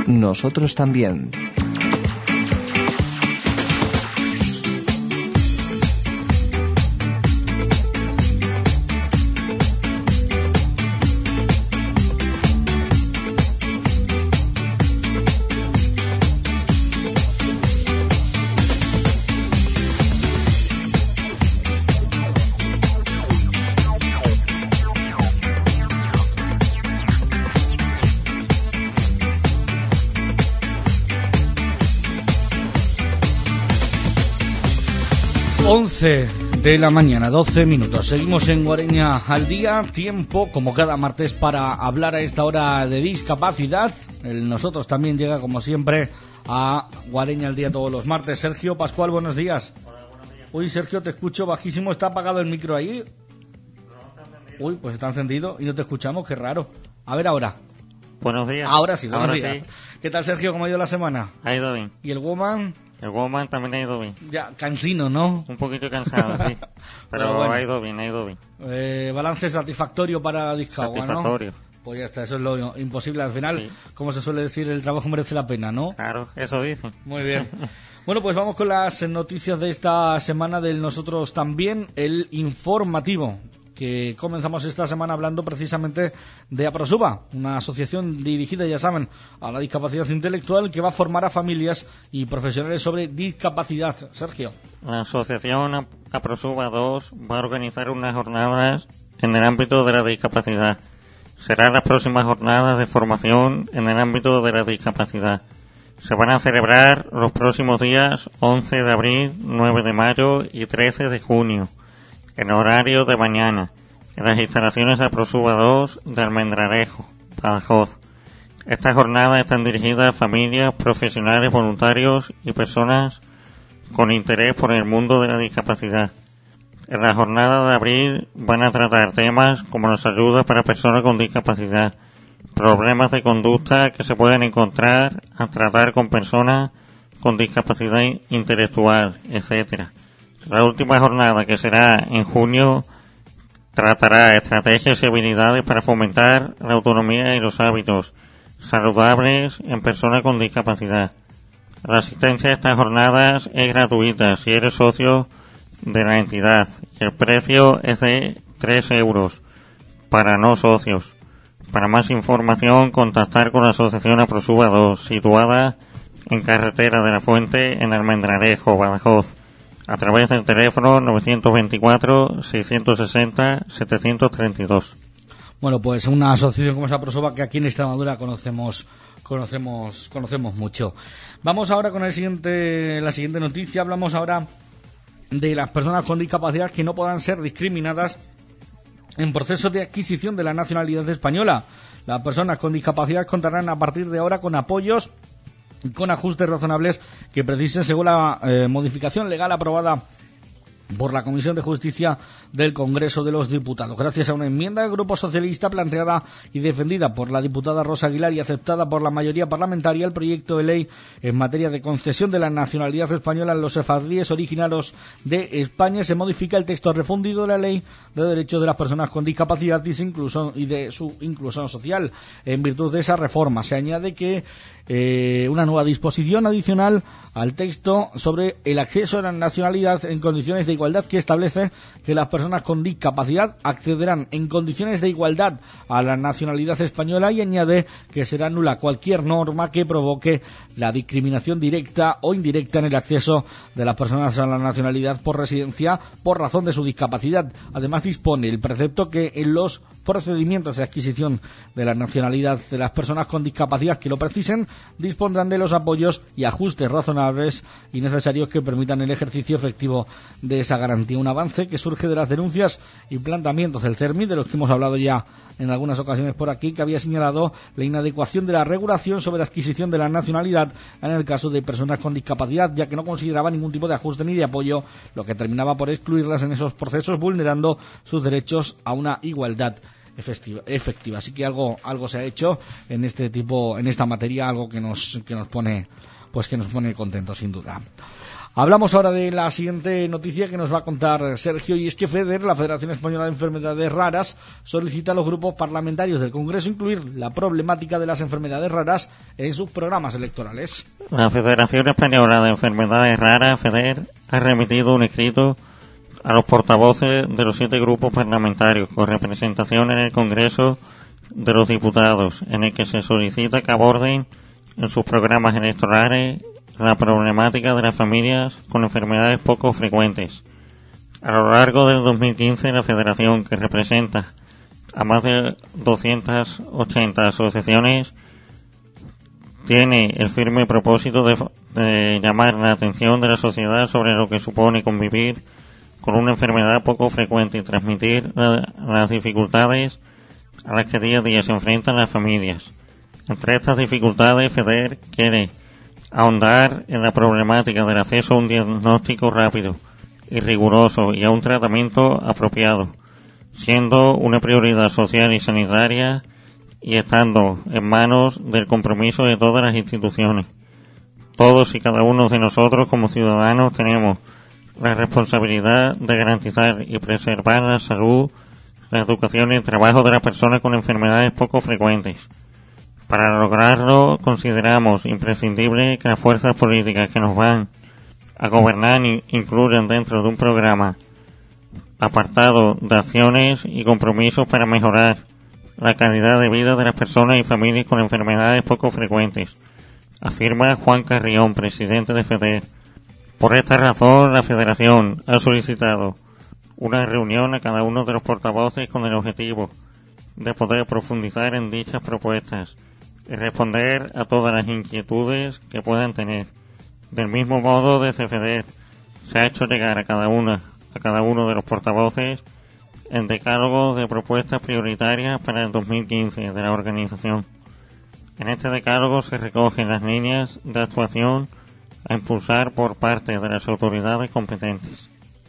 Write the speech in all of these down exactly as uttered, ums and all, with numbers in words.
nosotros también. once de la mañana, doce minutos. Seguimos en Guareña al día. Tiempo, como cada martes, para hablar a esta hora de discapacidad. El Nosotros también llega, como siempre, a Guareña al día todos los martes. Sergio Pascual, buenos días. Hola, buenos días. Uy, Sergio, te escucho bajísimo. ¿Está apagado el micro ahí? Uy, pues está encendido y no te escuchamos. Qué raro. A ver ahora. Buenos días. Ahora sí, buenos Ahora días. sí. ¿Qué tal, Sergio? ¿Cómo ha ido la semana? Ha ido bien. ¿Y el Woman? El Woman también ha ido bien. Ya, cansino, ¿no? Un poquito cansado, sí. Pero, Pero bueno. ha ido bien, ha ido bien. Eh, balance satisfactorio para Discagua, ¿no? Satisfactorio. Pues ya está, eso es lo imposible. Al final, Sí. como se suele decir, el trabajo merece la pena, ¿no? Claro, eso dicen. Muy bien. Bueno, pues vamos con las noticias de esta semana del Nosotros también, el informativo, que comenzamos esta semana hablando precisamente de APROSUBA, una asociación dirigida, ya saben, a la discapacidad intelectual, que va a formar a familias y profesionales sobre discapacidad. Sergio. La asociación APROSUBA dos va a organizar unas jornadas en el ámbito de la discapacidad. Serán las próximas jornadas de formación en el ámbito de la discapacidad. Se van a celebrar los próximos días once de abril, nueve de mayo y trece de junio. En horario de mañana, en las instalaciones de APROSUBA dos de Almendralejo, Badajoz. Estas jornadas están dirigidas a familias, profesionales, voluntarios y personas con interés por el mundo de la discapacidad. En la jornada de abril van a tratar temas como las ayudas para personas con discapacidad, problemas de conducta que se pueden encontrar al tratar con personas con discapacidad intelectual, etcétera. La última jornada, que será en junio, tratará estrategias y habilidades para fomentar la autonomía y los hábitos saludables en personas con discapacidad. La asistencia a estas jornadas es gratuita si eres socio de la entidad y el precio es de tres euros para no socios. Para más información, contactar con la asociación APROSUBA dos, situada en Carretera de la Fuente, en Almendralejo, Badajoz, a través del teléfono novecientos veinticuatro, seiscientos sesenta, setecientos treinta y dos. Bueno, pues una asociación como esa APROSUBA que aquí en Extremadura conocemos conocemos conocemos mucho. Vamos ahora con el siguiente la siguiente noticia. Hablamos ahora de las personas con discapacidad que no puedan ser discriminadas en proceso de adquisición de la nacionalidad española. Las personas con discapacidad contarán a partir de ahora con apoyos y con ajustes razonables que precisen según la eh, modificación legal aprobada por la Comisión de Justicia del Congreso de los Diputados. Gracias a una enmienda del Grupo Socialista planteada y defendida por la diputada Rosa Aguilar y aceptada por la mayoría parlamentaria, el proyecto de ley en materia de concesión de la nacionalidad española en los sefardíes originarios de España se modifica el texto refundido de la Ley de Derechos de las Personas con Discapacidad y, inclusión, y de su inclusión social. En virtud de esa reforma se añade que eh, una nueva disposición adicional al texto sobre el acceso a la nacionalidad en condiciones de igualdad, que establece que las personas con discapacidad accederán en condiciones de igualdad a la nacionalidad española, y añade que será nula cualquier norma que provoque la discriminación directa o indirecta en el acceso de las personas a la nacionalidad por residencia por razón de su discapacidad. Además, dispone el precepto que en los procedimientos de adquisición de la nacionalidad de las personas con discapacidad que lo precisen dispondrán de los apoyos y ajustes razonables y necesarios que permitan el ejercicio efectivo de esa garantía. Un avance que surge de las denuncias y planteamientos del CERMI, de los que hemos hablado ya en algunas ocasiones por aquí, que había señalado la inadecuación de la regulación sobre la adquisición de la nacionalidad en el caso de personas con discapacidad, ya que no consideraba ningún tipo de ajuste ni de apoyo, lo que terminaba por excluirlas en esos procesos, vulnerando sus derechos a una igualdad efectiva. efectiva. Así que algo algo se ha hecho en este tipo, en esta materia, algo que nos que nos pone pues que nos pone contentos, sin duda. Hablamos ahora de la siguiente noticia que nos va a contar Sergio, y es que FEDER, la Federación Española de Enfermedades Raras, solicita a los grupos parlamentarios del Congreso incluir la problemática de las enfermedades raras en sus programas electorales. La Federación Española de Enfermedades Raras, FEDER, ha remitido un escrito a los portavoces de los siete grupos parlamentarios con representación en el Congreso de los Diputados, en el que se solicita que aborden en sus programas electorales la problemática de las familias con enfermedades poco frecuentes. A lo largo del dos mil quince, la Federación, que representa a más de doscientas ochenta asociaciones, tiene el firme propósito de, de llamar la atención de la sociedad sobre lo que supone convivir con una enfermedad poco frecuente y transmitir la, las dificultades a las que día a día se enfrentan las familias. Entre estas dificultades, FEDER quiere ahondar en la problemática del acceso a un diagnóstico rápido y riguroso y a un tratamiento apropiado, siendo una prioridad social y sanitaria y estando en manos del compromiso de todas las instituciones. Todos y cada uno de nosotros como ciudadanos tenemos la responsabilidad de garantizar y preservar la salud, la educación y el trabajo de las personas con enfermedades poco frecuentes. Para lograrlo, consideramos imprescindible que las fuerzas políticas que nos van a gobernar incluyan dentro de un programa apartado de acciones y compromisos para mejorar la calidad de vida de las personas y familias con enfermedades poco frecuentes, afirma Juan Carrión, presidente de FEDER. Por esta razón, la Federación ha solicitado una reunión a cada uno de los portavoces con el objetivo de poder profundizar en dichas propuestas y responder a todas las inquietudes que puedan tener. Del mismo modo, desde FEDER se ha hecho llegar a cada una, a cada uno de los portavoces el decálogo de propuestas prioritarias para el dos mil quince de la organización. En este decálogo se recogen las líneas de actuación a impulsar por parte de las autoridades competentes.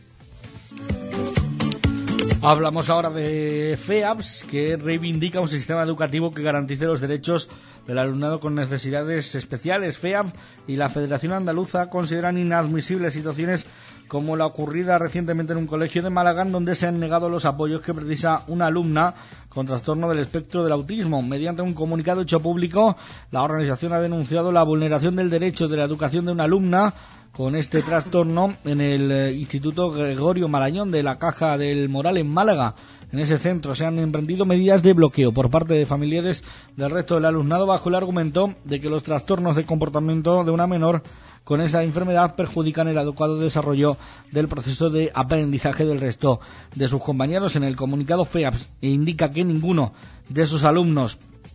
Hablamos ahora de FEAPS, que reivindica un sistema educativo que garantice los derechos del alumnado con necesidades especiales. FEAPS y la Federación Andaluza consideran inadmisibles situaciones como la ocurrida recientemente en un colegio de Málaga, donde se han negado los apoyos que precisa una alumna con trastorno del espectro del autismo. Mediante un comunicado hecho público, la organización ha denunciado la vulneración del derecho de la educación de una alumna con este trastorno en el Instituto Gregorio Marañón de la Caja del Moral en Málaga. En ese centro se han emprendido medidas de bloqueo por parte de familiares del resto del alumnado bajo el argumento de que los trastornos de comportamiento de una menor con esa enfermedad perjudican el adecuado desarrollo del proceso de aprendizaje del resto de sus compañeros. En el comunicado FEAPS indica que ninguno de sus alumnos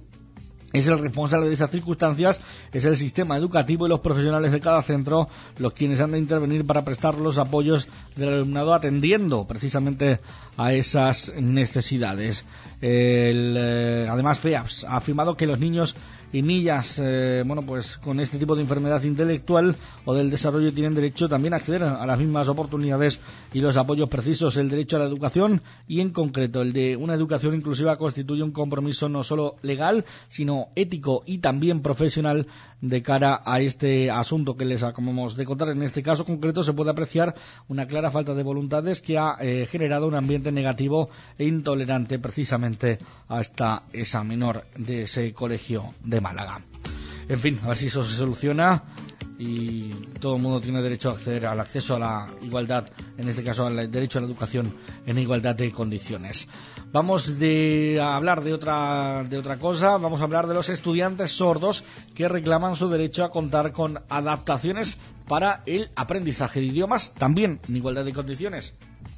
es el responsable de esas circunstancias, es el sistema educativo y los profesionales de cada centro los quienes han de intervenir para prestar los apoyos del alumnado atendiendo precisamente a esas necesidades. El, eh, además, FEAPS ha afirmado que los niños y niñas, eh, bueno, pues con este tipo de enfermedad intelectual o del desarrollo tienen derecho también a acceder a las mismas oportunidades y los apoyos precisos. El derecho a la educación y en concreto el de una educación inclusiva constituye un compromiso no solo legal sino ético y también profesional de cara a este asunto que les acabamos de contar. En este caso concreto se puede apreciar una clara falta de voluntades que ha eh, generado un ambiente negativo e intolerante precisamente hasta esa menor de ese colegio de Málaga. En fin, a ver si eso se soluciona y todo el mundo tiene derecho a acceder al acceso a la igualdad, en este caso al derecho a la educación en igualdad de condiciones. Vamos de, a hablar de otra, de otra cosa, vamos a hablar de los estudiantes sordos que reclaman su derecho a contar con adaptaciones para el aprendizaje de idiomas, también en igualdad de condiciones.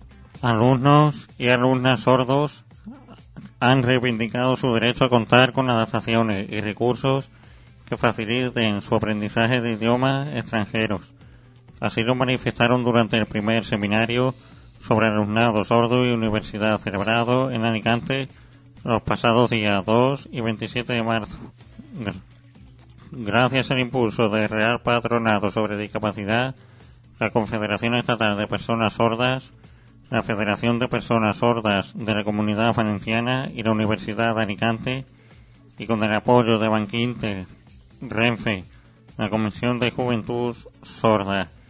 Alumnos y alumnas sordos han reivindicado su derecho a contar con adaptaciones y recursos que faciliten su aprendizaje de idiomas extranjeros. Así lo manifestaron durante el primer seminario sobre alumnado sordo y universidad celebrado en Alicante los pasados días dos y veintisiete de marzo. Gracias al impulso del Real Patronato sobre Discapacidad, la Confederación Estatal de Personas Sordas, la Federación de Personas Sordas de la Comunidad Valenciana y la Universidad de Alicante, y con el apoyo de Banquinte, Renfe, la Comisión de Juventud Sorda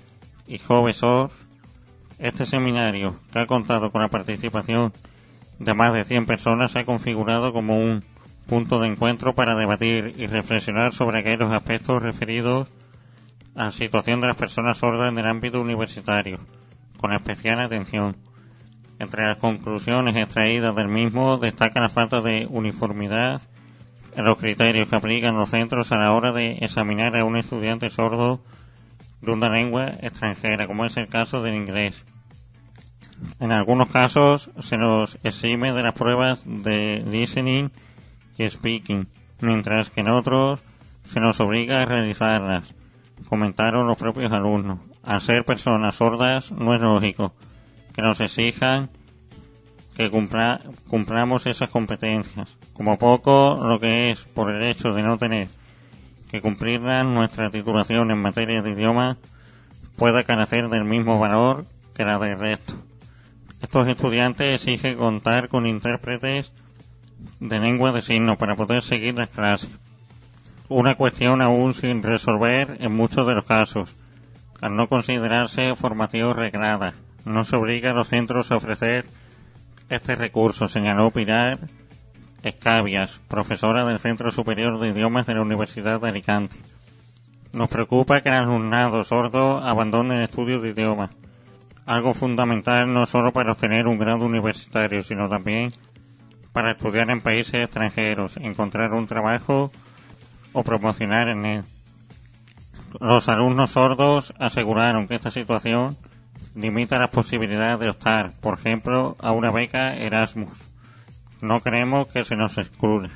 y Jovesor. Este seminario, que ha contado con la participación de más de cien personas, se ha configurado como un punto de encuentro para debatir y reflexionar sobre aquellos aspectos referidos a la situación de las personas sordas en el ámbito universitario, con especial atención. Entre las conclusiones extraídas del mismo destaca la falta de uniformidad en los criterios que aplican los centros a la hora de examinar a un estudiante sordo de una lengua extranjera, como es el caso del inglés. En algunos casos se nos exime de las pruebas de listening y speaking, mientras que en otros se nos obliga a realizarlas, comentaron los propios alumnos. Al ser personas sordas, no es lógico que nos exijan que cumpla, cumplamos esas competencias. Como poco, lo que es por el hecho de no tener que cumplirlas, nuestra titulación en materia de idioma pueda carecer del mismo valor que la del resto. Estos estudiantes exigen contar con intérpretes de lengua de signos para poder seguir las clases. Una cuestión aún sin resolver en muchos de los casos. Al no considerarse formación reglada, no se obliga a los centros a ofrecer este recurso, señaló Pilar Escabias, profesora del Centro Superior de Idiomas de la Universidad de Alicante. Nos preocupa que el alumnado sordo abandone el estudio de idiomas, algo fundamental no solo para obtener un grado universitario, sino también para estudiar en países extranjeros, encontrar un trabajo o promocionar en él. Los alumnos sordos aseguraron que esta situación limita las posibilidades de optar, por ejemplo, a una beca Erasmus. No queremos que se nos excluya.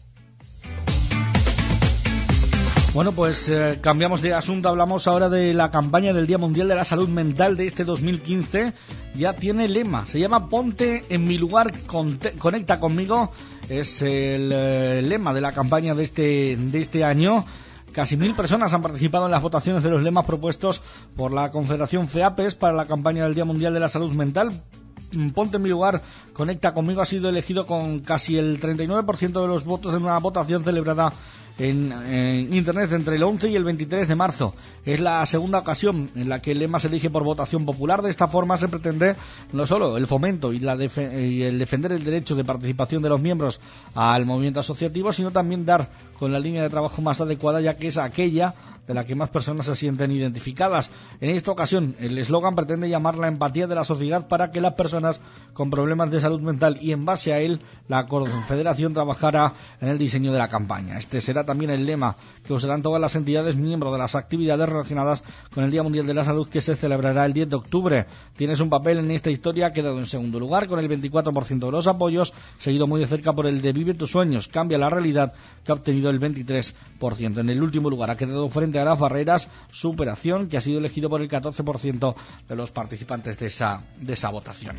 Bueno, pues eh, cambiamos de asunto, hablamos ahora de la campaña del Día Mundial de la Salud Mental de este dos mil quince. Ya tiene lema, se llama Ponte en mi lugar, conecta conmigo. Es el eh, lema de la campaña de este, de este año. Casi mil personas han participado en las votaciones de los lemas propuestos por la Confederación FEAPES para la campaña del Día Mundial de la Salud Mental. Ponte en mi lugar, conecta conmigo ha sido elegido con casi el treinta y nueve por ciento de los votos en una votación celebrada en, en Internet entre el once y el veintitrés de marzo. Es la segunda ocasión en la que el lema se elige por votación popular. De esta forma se pretende no solo el fomento y, la def- y el defender el derecho de participación de los miembros al movimiento asociativo, sino también dar con la línea de trabajo más adecuada, ya que es aquella de la que más personas se sienten identificadas. En esta ocasión, el eslogan pretende llamar la empatía de la sociedad para que las personas con problemas de salud mental, y en base a él, la Confederación trabajará en el diseño de la campaña. Este será también el lema que usarán todas las entidades miembros de las actividades relacionadas con el Día Mundial de la Salud, que se celebrará el diez de octubre. Tienes un papel en esta historia, ha quedado en segundo lugar con el veinticuatro por ciento de los apoyos, seguido muy de cerca por el de Vive tus sueños, cambia la realidad, que ha obtenido el veintitrés por ciento. En el último lugar ha quedado frente a las barreras, superación, que ha sido elegido por el catorce por ciento de los participantes de esa, de esa votación.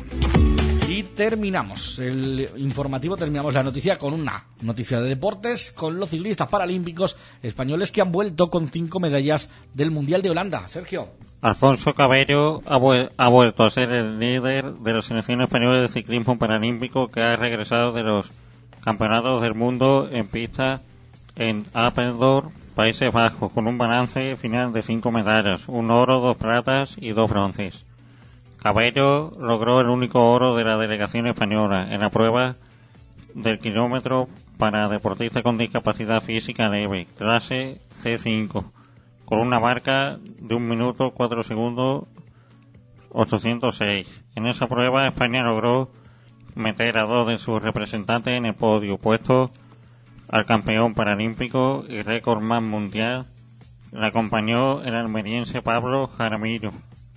Y terminamos el informativo, terminamos la noticia con una noticia de deportes, con los ciclistas paralímpicos españoles que han vuelto con cinco medallas del Mundial de Holanda. Sergio. Alfonso Cabello ha, vu- ha vuelto a ser el líder de la selección española de ciclismo paralímpico, que ha regresado de los campeonatos del mundo en pista en Apeldoorn, Países Bajos, con un balance final de cinco medallas, un oro, dos platas y dos bronces. Cabello logró el único oro de la delegación española en la prueba del kilómetro para deportistas con discapacidad física leve, clase C cinco, con una marca de un minuto cuatro segundos ochocientos seis. En esa prueba España logró meter a dos de sus representantes en el podio, puesto al campeón paralímpico y récordman mundial. Le acompañó el almeriense Pablo Jaramillo,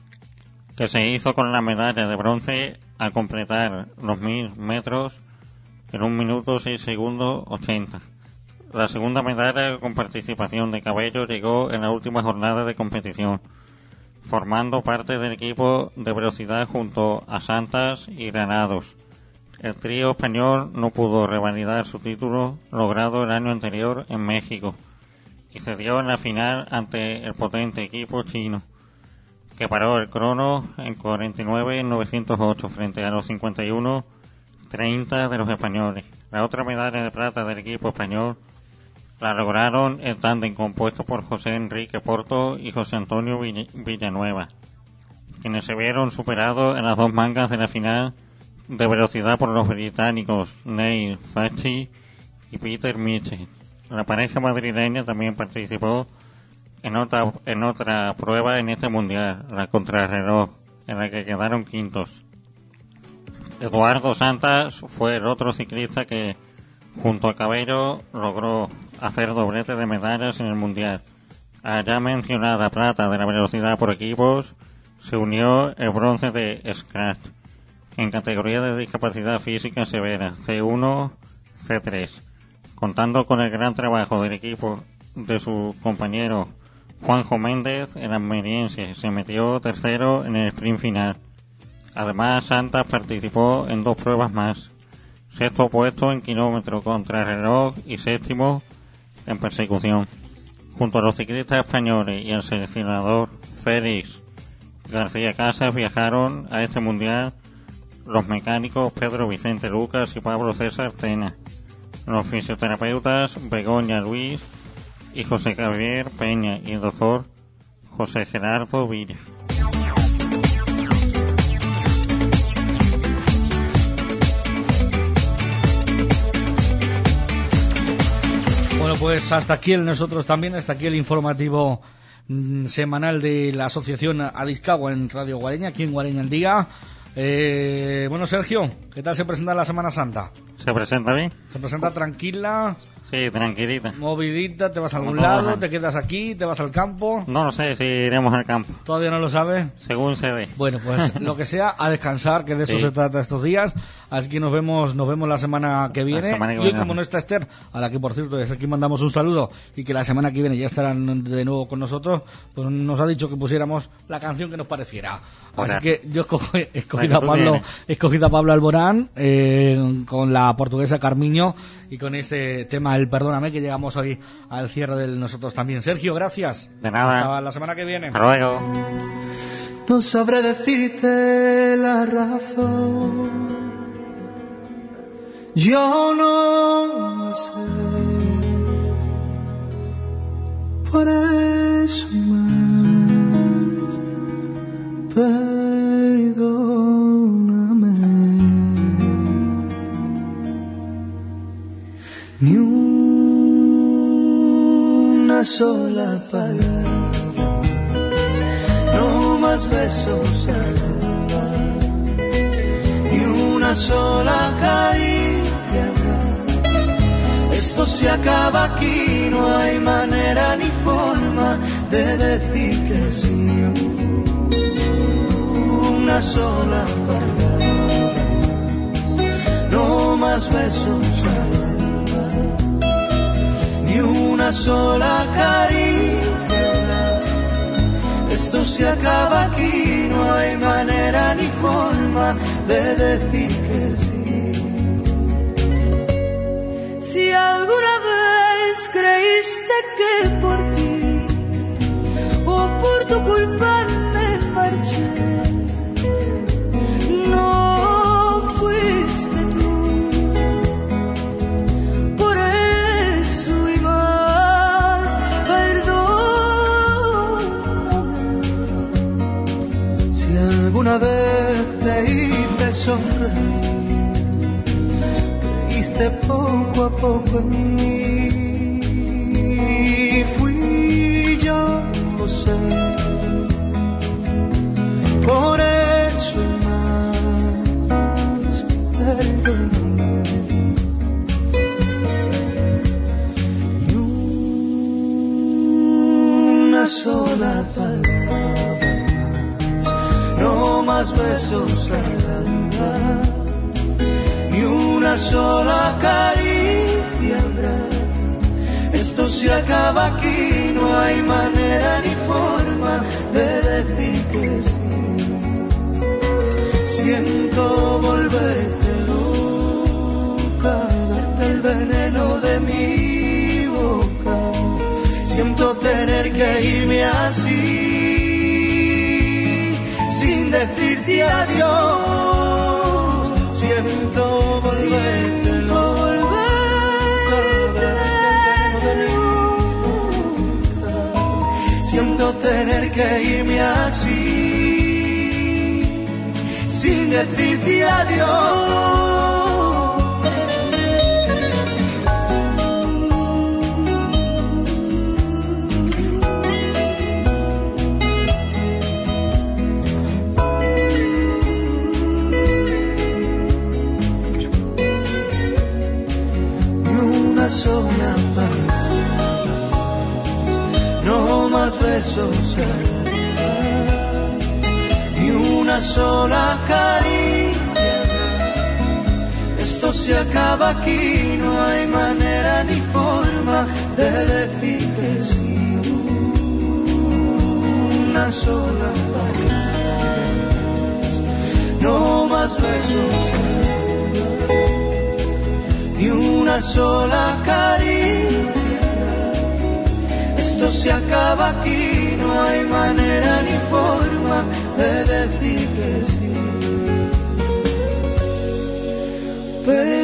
que se hizo con la medalla de bronce al completar los mil metros en un minuto seis segundos ochenta. La segunda medalla con participación de Cabello llegó en la última jornada de competición, formando parte del equipo de velocidad junto a Santas y Granados. El trío español no pudo revalidar su título logrado el año anterior en México y cedió en la final ante el potente equipo chino, que paró el crono en cuarenta y nueve mil novecientos ocho frente a los cincuenta y uno mil treinta de los españoles. La otra medalla de plata del equipo español la lograron el tándem compuesto por José Enrique Porto y José Antonio Villanueva. quienes se vieron superados en las dos mangas de la final de velocidad por los británicos Neil Fahey y Peter Mitchell. La pareja madrileña también participó en otra, en otra prueba en este mundial, la contrarreloj, en la que quedaron quintos. Eduardo Santas fue el otro ciclista que, junto a Cabello, logró hacer doblete de medallas en el mundial. A la ya mencionada plata de la velocidad por equipos se unió el bronce de Scratch en categoría de discapacidad física severa C uno C tres, contando con el gran trabajo del equipo de su compañero Juanjo Méndez. El almeriense se metió tercero en el sprint final. Además, Santas participó en dos pruebas más: sexto puesto en kilómetro contrarreloj y séptimo en persecución. Junto a los ciclistas españoles y el seleccionador Félix García Casas viajaron a este mundial los mecánicos Pedro Vicente Lucas y Pablo César Tena, los fisioterapeutas Begoña Luis y José Javier Peña y el doctor José Gerardo Villa. Bueno, pues hasta aquí el nosotros también, hasta aquí el informativo mmm, semanal de la asociación Adizcagua en Radio Guareña, aquí en Guareña al Día. Eh, bueno, Sergio, ¿qué tal se presenta la Semana Santa? ¿Se presenta bien? ¿Se presenta tranquila? Sí, tranquilita. Movidita, ¿te vas a algún Como lado? todas. ¿Te quedas aquí? ¿Te vas al campo? No lo sé si iremos al campo, ¿Todavía no lo sabes? según se ve. Bueno, pues lo que sea, a descansar, que de eso Sí. se trata estos días. Así que nos vemos nos vemos la semana que viene. semana que y hoy, viene. como no está Esther, a la que por cierto desde aquí mandamos un saludo, y que la semana que viene ya estarán de nuevo con nosotros, pues nos ha dicho que pusiéramos la canción que nos pareciera. Así Hola. que yo escojo- he escogido Venga, a tú Pablo, vienes. he escogido a Pablo Alborán eh, con la portuguesa Carmiño, y con este tema el Perdóname, que llegamos hoy al cierre del nosotros también. Sergio, gracias. De nada. Hasta la semana que viene. Hasta luego. No sabré decirte la razón, yo no la sé, por eso y más, perdóname. Ni una sola palabra, no más besos habrá, ni una sola caricia habrá. Esto se acaba aquí, no hay manera ni forma de decir que sí. Una sola palabra, no más besos habrá, ni una sola caricia habrá. Esto se acaba aquí, no hay manera ni forma de decir que sí. Si alguna vez creíste que por ti o por tu culpa me marché, no fuiste tú. Por eso y más, perdóname. Si alguna vez te hice sonreír, creíste poco a poco en mí. Fui yo, lo sé. Por eso y más, perdóname. Ni una sola palabra más, no más besos al alma, ni una sola caricia habrá. Esto se acaba aquí, no hay manera ni forma de decir que sí. Siento volverte loca, darte el veneno de mi boca. Siento tener que irme así, sin decirte adiós. Siento volverte loca, siento tener que irme así, sin decirte adiós. Sola palabra, no más besos, ni una sola caricia. Esto se acaba aquí, no hay manera ni forma de decir que sí. Una sola palabra, no más besos, ni una sola caricia. Esto se acaba aquí, no hay manera ni forma de decir que sí. Pero